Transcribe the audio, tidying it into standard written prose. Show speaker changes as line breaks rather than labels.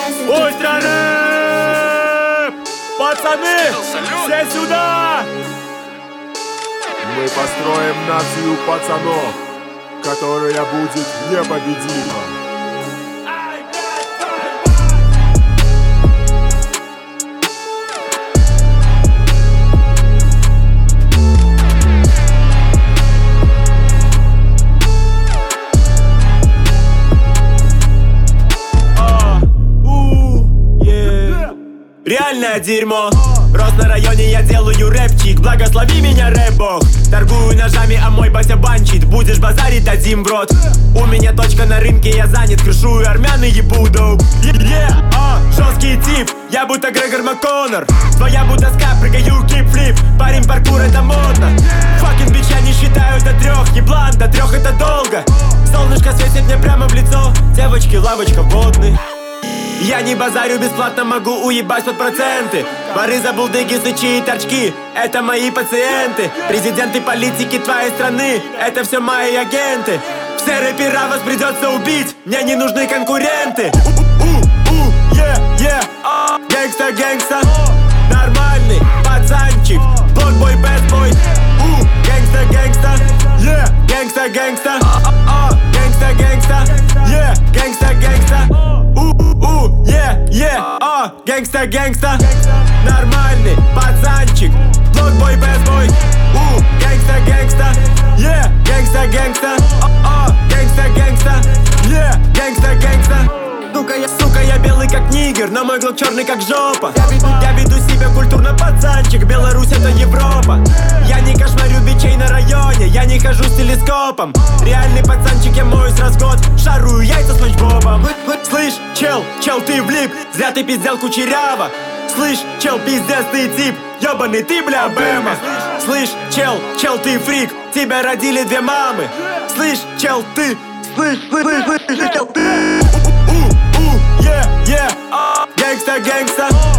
Ультрарэп! Пацаны, все сюда!
Мы построим нацию пацанов, которая будет непобедима.
Реальное дерьмо. Рос на районе, я делаю рэпчик. Благослови меня, рэп-бог. Торгую ножами, а мой батя банчит. Будешь базарить, дадим в рот. У меня точка на рынке, я занят. Крышую армян и ебу доп. Жесткий тип, я будто Грегор МакКоннор. Твоя будто ска, прыгаю кип-флип. Парень, паркур, это модно. Факин бич, я не считаю до 3. Еблан, до 3 это долго. Солнышко светит мне прямо в лицо. Девочки, лавочка, водный. Я не базарю бесплатно, могу уебать под проценты. Воры, забулдыги, сычи и торчки — это мои пациенты. Президенты, политики твоей страны — это все мои агенты. Все рэпера вас придется убить, мне не нужны конкуренты. Гэнгста, гэнгста, нормальный пацанчик. Блокбой, бэдбой, гэнгста, гэнгста, гэнгста, гэнгста, гэнгста, гэнгста, гэнгста, гэнгста. Гэнгста, гэнгста, нормальный пацанчик. Блокбой, бэдбой, гэнгста, гэнгста, гэнгста, гэнгста, гэнгста, гэнгста, гэнгста, гэнгста. Сука, я белый как нигер, но мой глок черный как жопа. Я веду себя культурно, пацанчик. Беларусь это Европа. Я не кошмарю бичей на районе, я не хожу с телескопом. Реальный пацанчик, я моюсь раз в год. Шарую яйца с Спанч-Бобом. Слышь, чел, ты влип. Зря ты пиздел кучеряво. Слышь, чел, пиздец ты тип. Ёбаный ты, бля, Бэма. Слышь, чел, ты фрик. Тебя родили 2 мамы. Слышь, чел, ты. Слышь, чел, ты. Гэнгста, гэнгста.